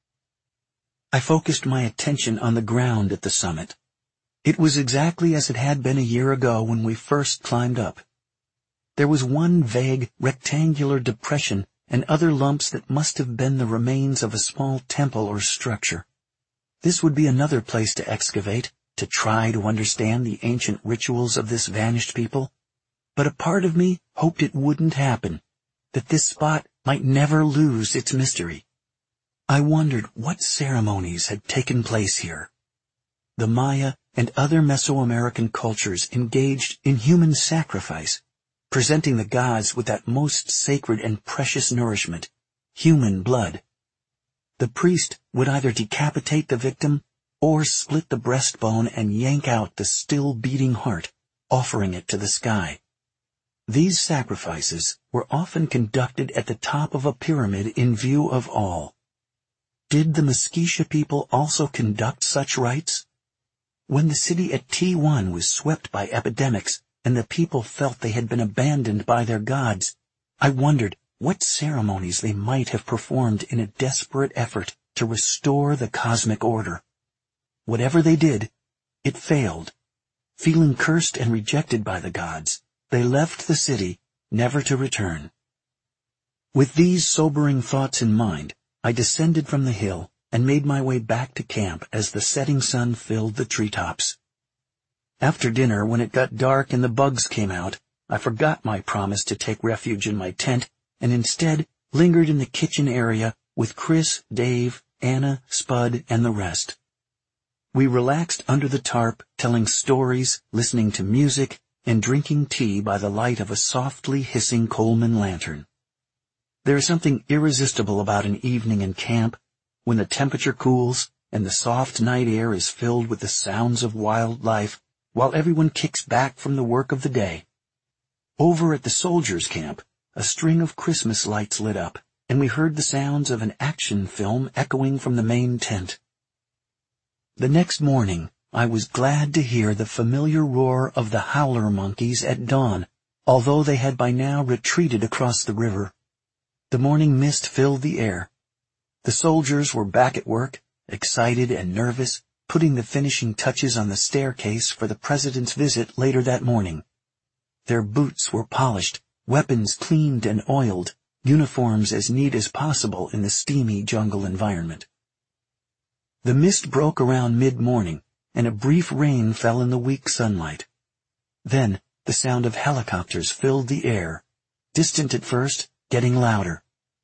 S1: I focused my attention on the ground at the summit. It was exactly as it had been a year ago when we first climbed up. There was one vague, rectangular depression and other lumps that must have been the remains of a small temple or structure. This would be another place to excavate, to try to understand the ancient rituals of this vanished people. But a part of me hoped it wouldn't happen, that this spot might never lose its mystery. I wondered what ceremonies had taken place here. The Maya and other Mesoamerican cultures engaged in human sacrifice, presenting the gods with that most sacred and precious nourishment, human blood. The priest would either decapitate the victim or split the breastbone and yank out the still beating heart, offering it to the sky. These sacrifices were often conducted at the top of a pyramid in view of all. Did the Muskesha people also conduct such rites? When the city at T one was swept by epidemics and the people felt they had been abandoned by their gods, I wondered what ceremonies they might have performed in a desperate effort to restore the cosmic order. Whatever they did, it failed. Feeling cursed and rejected by the gods, they left the city, never to return. With these sobering thoughts in mind, I descended from the hill and made my way back to camp as the setting sun filled the treetops. After dinner, when it got dark and the bugs came out, I forgot my promise to take refuge in my tent and instead lingered in the kitchen area with Chris, Dave, Anna, Spud, and the rest. We relaxed under the tarp, telling stories, listening to music, and drinking tea by the light of a softly hissing Coleman lantern. There is something irresistible about an evening in camp, when the temperature cools and the soft night air is filled with the sounds of wildlife, while everyone kicks back from the work of the day. Over at the soldiers' camp, a string of Christmas lights lit up, and we heard the sounds of an action film echoing from the main tent. The next morning, I was glad to hear the familiar roar of the howler monkeys at dawn, although they had by now retreated across the river. The morning mist filled the air. The soldiers were back at work, excited and nervous, putting the finishing touches on the staircase for the president's visit later that morning. Their boots were polished, weapons cleaned and oiled, uniforms as neat as possible in the steamy jungle environment. The mist broke around mid-morning, and a brief rain fell in the weak sunlight. Then the sound of helicopters filled the air, distant at first, getting louder.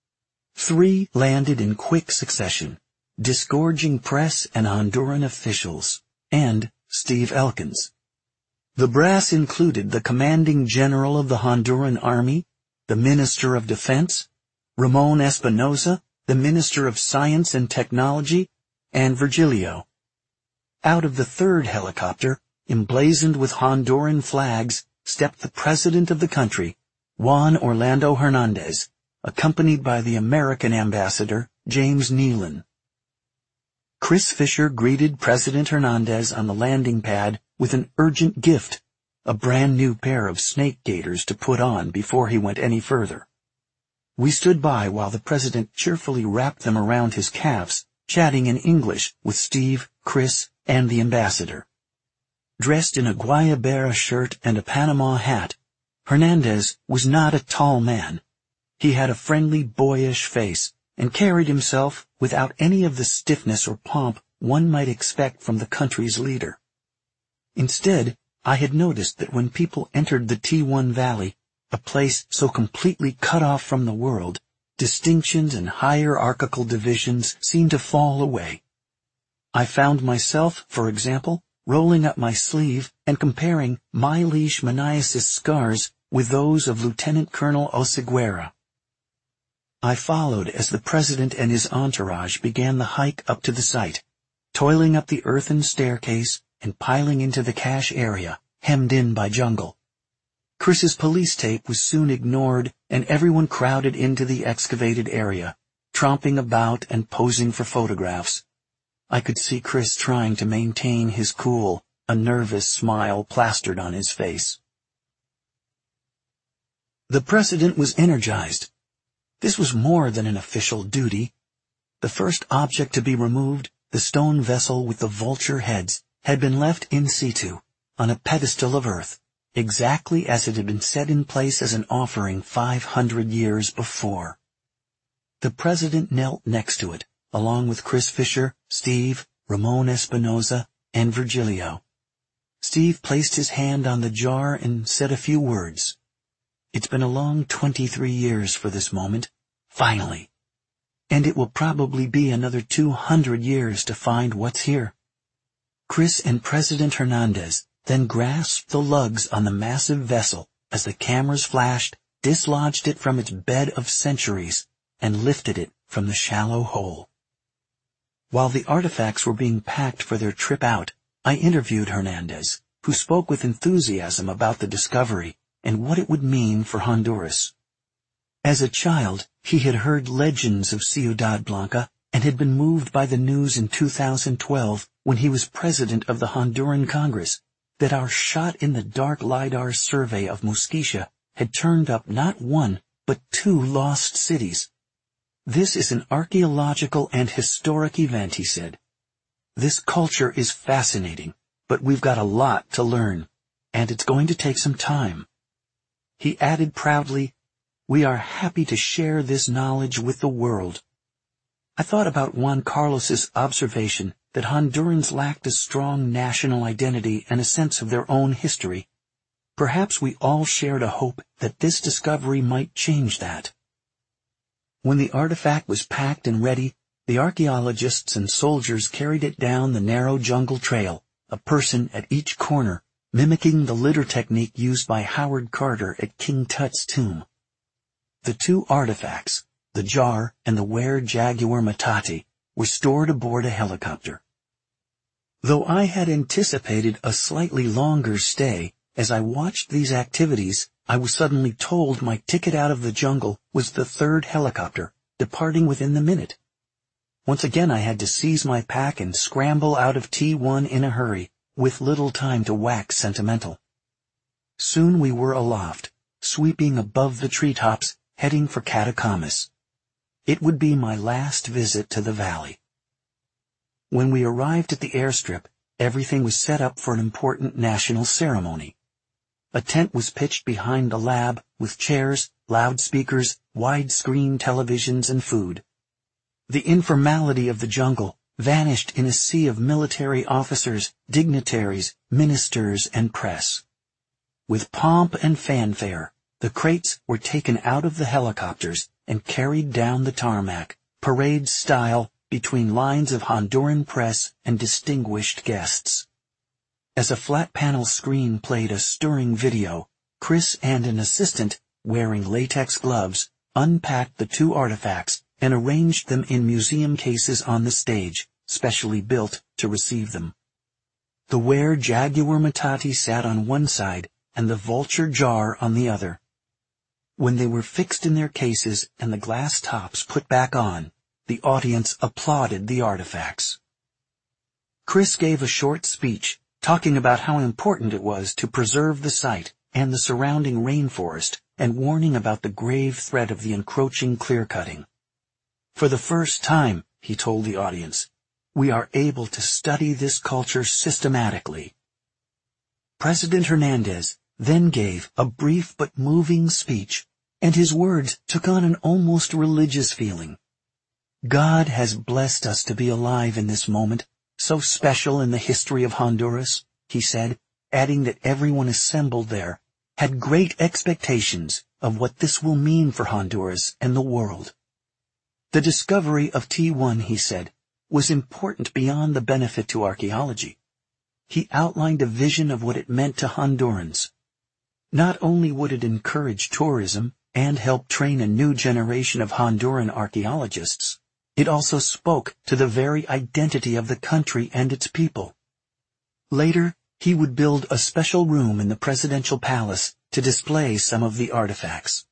S1: Three landed in quick succession, disgorging press and Honduran officials, and Steve Elkins. The brass included the commanding general of the Honduran army, the Minister of Defense, Ramon Espinosa, the Minister of Science and Technology, and Virgilio. Out of the third helicopter, emblazoned with Honduran flags, stepped the president of the country, Juan Orlando Hernandez, accompanied by the American ambassador, James Nealon. Chris Fisher greeted President Hernandez on the landing pad with an urgent gift, a brand new pair of snake gaiters to put on before he went any further. We stood by while the president cheerfully wrapped them around his calves, chatting in English with Steve, Chris, and the ambassador. Dressed in a Guayabera shirt and a Panama hat, Hernandez was not a tall man. He had a friendly, boyish face and carried himself without any of the stiffness or pomp one might expect from the country's leader. Instead, I had noticed that when people entered the T one Valley, a place so completely cut off from the world, distinctions and hierarchical divisions seemed to fall away. I found myself, for example, rolling up my sleeve and comparing my leishmaniasis scars with those of Lieutenant Colonel Oseguera. I followed as the president and his entourage began the hike up to the site, toiling up the earthen staircase and piling into the cache area, hemmed in by jungle. Chris's police tape was soon ignored, and everyone crowded into the excavated area, tromping about and posing for photographs. I could see Chris trying to maintain his cool, a nervous smile plastered on his face. The president was energized. This was more than an official duty. The first object to be removed, the stone vessel with the vulture heads, had been left in situ, on a pedestal of earth, exactly as it had been set in place as an offering five hundred years before. The president knelt next to it, along with Chris Fisher, Steve, Ramon Espinosa, and Virgilio. Steve placed his hand on the jar and said a few words. It's been a long twenty-three years for this moment, finally. And it will probably be another two hundred years to find what's here. Chris and President Hernandez then grasped the lugs on the massive vessel as the cameras flashed, dislodged it from its bed of centuries, and lifted it from the shallow hole. While the artifacts were being packed for their trip out, I interviewed Hernandez, who spoke with enthusiasm about the discovery and what it would mean for Honduras. As a child, he had heard legends of Ciudad Blanca and had been moved by the news in two thousand twelve when he was president of the Honduran Congress that our shot-in-the-dark LiDAR survey of Mosquitia had turned up not one, but two lost cities. This is an archaeological and historic event, he said. This culture is fascinating, but we've got a lot to learn, and it's going to take some time. He added proudly, we are happy to share this knowledge with the world. I thought about Juan Carlos's observation that Hondurans lacked a strong national identity and a sense of their own history. Perhaps we all shared a hope that this discovery might change that. When the artifact was packed and ready, the archaeologists and soldiers carried it down the narrow jungle trail, a person at each corner, mimicking the litter technique used by Howard Carter at King Tut's tomb. The two artifacts, the jar and the Were Jaguar Matati, were stored aboard a helicopter. Though I had anticipated a slightly longer stay, as I watched these activities, I was suddenly told my ticket out of the jungle was the third helicopter, departing within the minute. Once again I had to seize my pack and scramble out of T one in a hurry, with little time to wax sentimental. Soon we were aloft, sweeping above the treetops, heading for Catacamas. It would be my last visit to the valley. When we arrived at the airstrip, everything was set up for an important national ceremony. A tent was pitched behind the lab with chairs, loudspeakers, widescreen televisions, and food. The informality of the jungle vanished in a sea of military officers, dignitaries, ministers, and press. With pomp and fanfare, the crates were taken out of the helicopters and carried down the tarmac, parade style, between lines of Honduran press and distinguished guests. As a flat-panel screen played a stirring video, Chris and an assistant, wearing latex gloves, unpacked the two artifacts and arranged them in museum cases on the stage, specially built to receive them. The Were Jaguar Matati sat on one side and the vulture jar on the other. When they were fixed in their cases and the glass tops put back on, the audience applauded the artifacts. Chris gave a short speech, talking about how important it was to preserve the site and the surrounding rainforest, and warning about the grave threat of the encroaching clear-cutting. For the first time, he told the audience, we are able to study this culture systematically. President Hernandez then gave a brief but moving speech, and his words took on an almost religious feeling. God has blessed us to be alive in this moment, so special in the history of Honduras, he said, adding that everyone assembled there had great expectations of what this will mean for Honduras and the world. The discovery of T one, he said, was important beyond the benefit to archaeology. He outlined a vision of what it meant to Hondurans. Not only would it encourage tourism and help train a new generation of Honduran archaeologists, it also spoke to the very identity of the country and its people. Later, he would build a special room in the presidential palace to display some of the artifacts.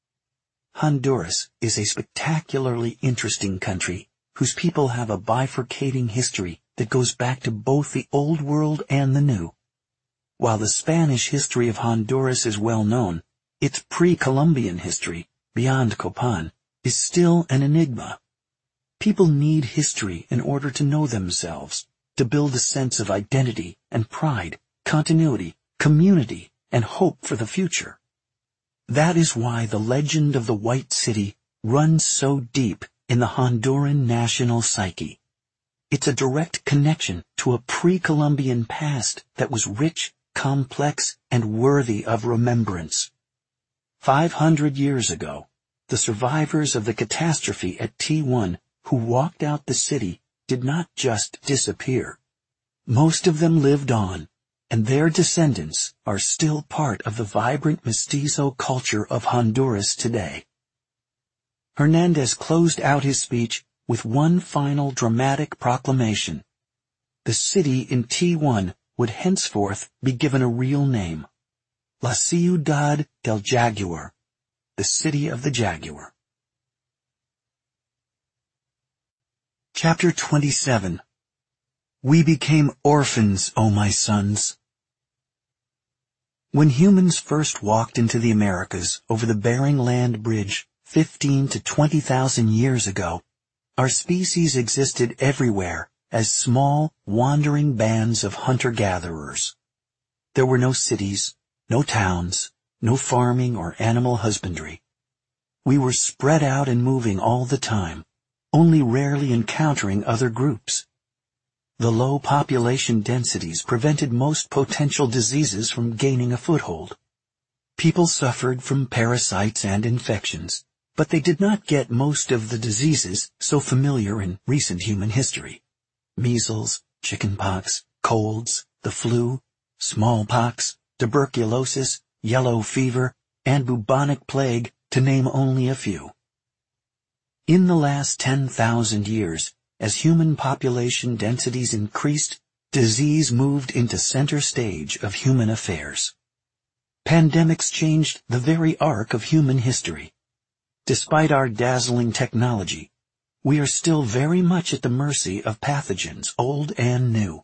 S1: Honduras is a spectacularly interesting country whose people have a bifurcating history that goes back to both the Old World and the New. While the Spanish history of Honduras is well known, its pre-Columbian history, beyond Copan, is still an enigma. People need history in order to know themselves, to build a sense of identity and pride, continuity, community, and hope for the future. That is why the legend of the White City runs so deep in the Honduran national psyche. It's a direct connection to a pre-Columbian past that was rich, complex, and worthy of remembrance. Five hundred years ago, the survivors of the catastrophe at T one who walked out the city did not just disappear. Most of them lived on, and their descendants are still part of the vibrant mestizo culture of Honduras today. Hernandez closed out his speech with one final dramatic proclamation. The city in T one would henceforth be given a real name, La Ciudad del Jaguar, the city of the jaguar. Chapter twenty-seven. We became orphans, O my sons. When humans first walked into the Americas over the Bering Land Bridge fifteen to twenty thousand years ago, our species existed everywhere as small, wandering bands of hunter-gatherers. There were no cities, no towns, no farming or animal husbandry. We were spread out and moving all the time, only rarely encountering other groups. The low population densities prevented most potential diseases from gaining a foothold. People suffered from parasites and infections, but they did not get most of the diseases so familiar in recent human history. Measles, chickenpox, colds, the flu, smallpox, tuberculosis, yellow fever, and bubonic plague, to name only a few. In the last ten thousand years, as human population densities increased, disease moved into center stage of human affairs. Pandemics changed the very arc of human history. Despite our dazzling technology, we are still very much at the mercy of pathogens, old and new.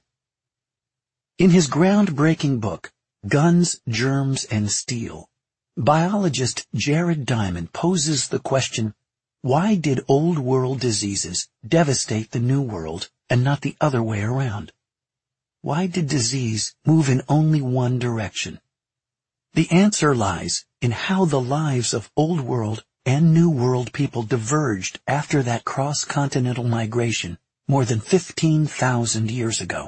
S1: In his groundbreaking book, Guns, Germs, and Steel, biologist Jared Diamond poses the question, why did old world diseases devastate the new world and not the other way around? Why did disease move in only one direction? The answer lies in how the lives of old world and new world people diverged after that cross-continental migration more than fifteen thousand years ago.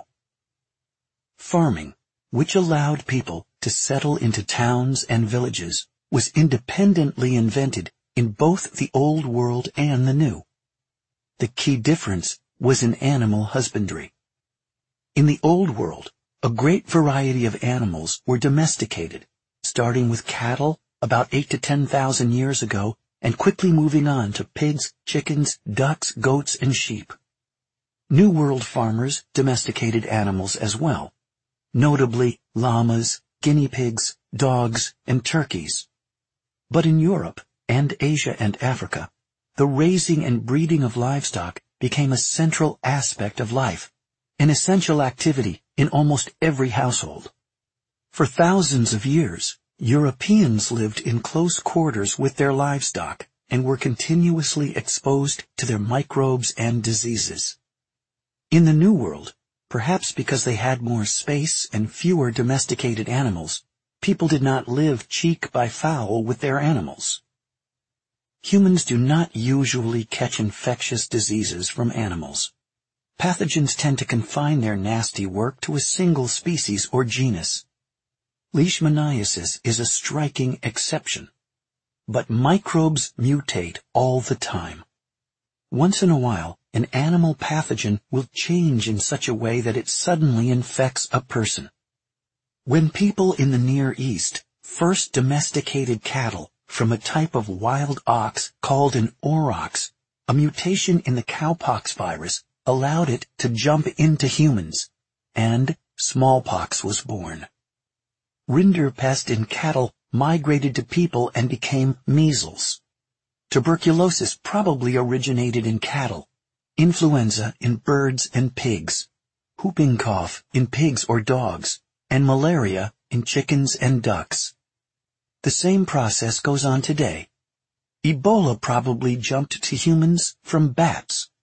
S1: Farming, which allowed people to settle into towns and villages, was independently invented in both the old world and the new. The key difference was in animal husbandry. In the old world, a great variety of animals were domesticated, starting with cattle about eight to ten thousand years ago and quickly moving on to pigs, chickens, ducks, goats, and sheep. New World farmers domesticated animals as well, notably llamas, guinea pigs, dogs, and turkeys. But in Europe and Asia and Africa, the raising and breeding of livestock became a central aspect of life, an essential activity in almost every household. For thousands of years, Europeans lived in close quarters with their livestock and were continuously exposed to their microbes and diseases. In the New World, perhaps because they had more space and fewer domesticated animals, people did not live cheek by fowl with their animals. Humans do not usually catch infectious diseases from animals. Pathogens tend to confine their nasty work to a single species or genus. Leishmaniasis is a striking exception. But microbes mutate all the time. Once in a while, an animal pathogen will change in such a way that it suddenly infects a person. When people in the Near East first domesticated cattle from a type of wild ox called an aurochs, a mutation in the cowpox virus allowed it to jump into humans, and smallpox was born. Rinderpest in cattle migrated to people and became measles. Tuberculosis probably originated in cattle, influenza in birds and pigs, whooping cough in pigs or dogs, and malaria in chickens and ducks. The same process goes on today. Ebola probably jumped to humans from bats.